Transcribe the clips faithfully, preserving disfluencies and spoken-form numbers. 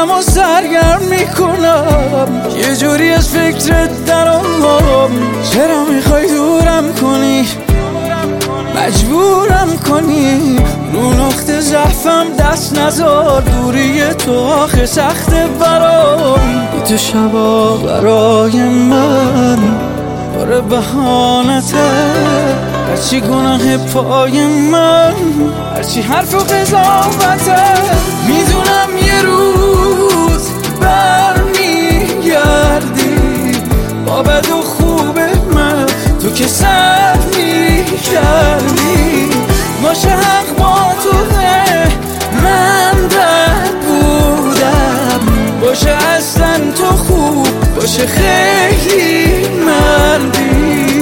ذهنم و سرگرم میکنم، یه جوری از فکرت درام. چرا میخوای دورم کنی، مجبورم کنی، رو نقطه ضعفم دست نزار. دوری تو آخه سخته برام، تو شبا برای من باره بهانته. هرچی گناه پای من، هرچی حرف و قضاوته. میدونم یه روز برمیگردی با بد و خوب من، تو که سر میکردی. باشه حق با توه، من بد بودم. باشه اصلا تو خوب، باشه خیلی مردی.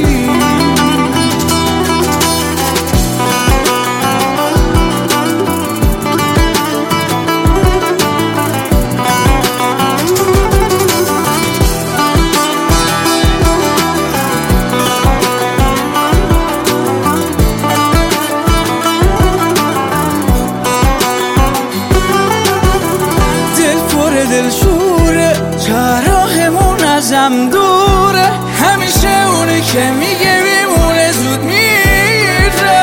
دل شوره، چراهمون ازم دوره. همیشه اونی که میگه میمونه زود میره.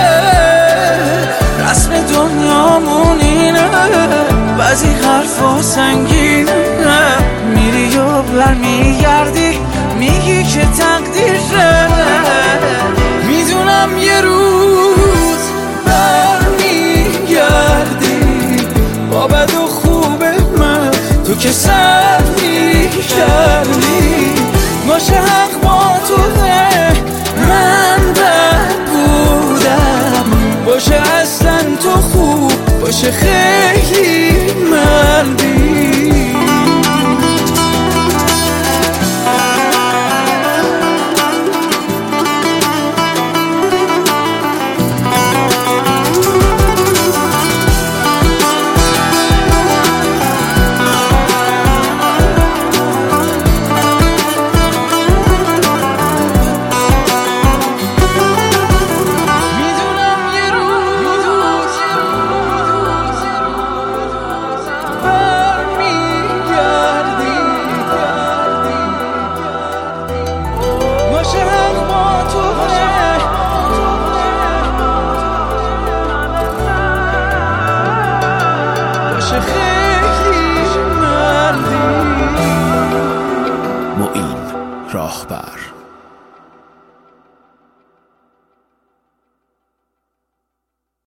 رسم دنیامون اینه، بعضی حرفا سنگینه. میری و برمیگردی میگی که تقدیره. میدونم یه روز برمیگردی با بد و تو که سر میکردی. باشه حق با توه، من بد بودم. باشه اصلا تو خوب، باشه خیلی مردی. معین راهبر.